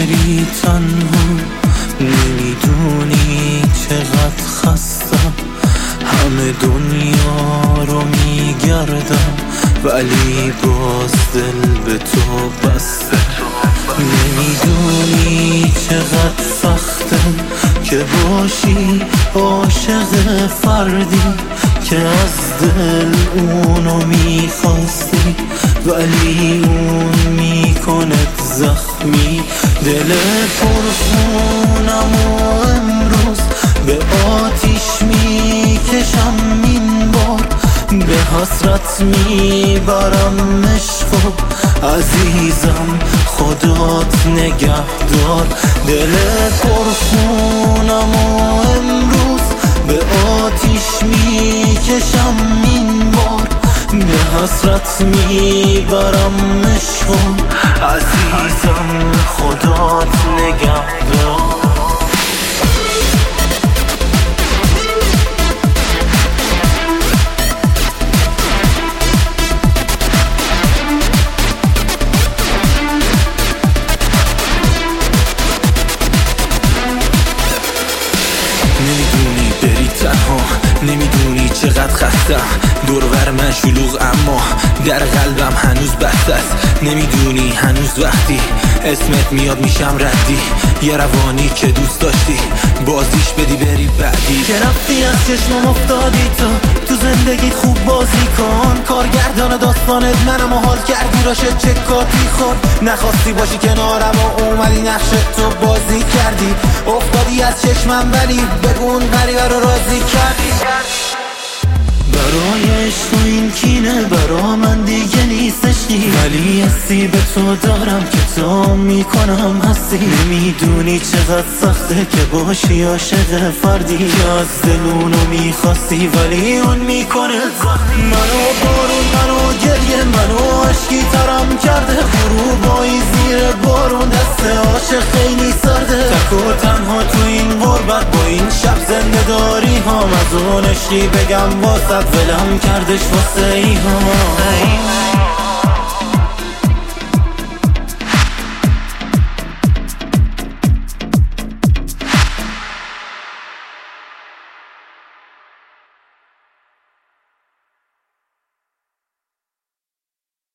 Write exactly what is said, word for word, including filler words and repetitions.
میری تنها، نمیدونی چقدر خستم، همه دنیا رو میگردم ولی باز دل به تو بسته. نمیدونی چقدر سخته که باشی عاشق فردی که از دل اونو میخواستی ولی اون میکند زخمی. دل پرخونم و امروز به آتیش میکشم این بار، به حسرت میبرم عشقو عزیزم خدات نگهدار. دل پرخونم و امروز به آتیش میکشم این بار، به حسرت میبرم عشقو عزیزم خدات نگهدار. نمیدونی بری تنها، نمیدونی چقدر خستم، دورور من شلوغ اما در قلبم هنوز بسته است. نمیدونی هنوز وقتی اسمت میاد میشم ردی، یه روانی که دوست داشتی بازیش بدی بری بعدی. که رفتی از چشمم افتادی تو تو زندگیت خوب بازی کن، کارگردان داستانت منم و حال کردی راشه چه کارتی خورد. نخواستی باشی کنارم و اومدی نقش تو بازی کردی، افتادی از چشمم ولی بگون غریبه رو راضی کردی. برای عشق و این کینه برا من دیگه نیستش نی، ولی حسی به تو دارم که تو میکنم هستی. نمیدونی چقدر سخته که باشی عاشق فردی که از دلونو میخواستی ولی اون میکنه زخمی. منو بارون منو گریه منو عشقی ترم کرده، غروبایی زیر بارون دست عاشق خیلی سرده. تک و تنها تو این غربت با این شب زنده داری هم، از اون عشقی بگم واسه ولم کردش واسه ای ها.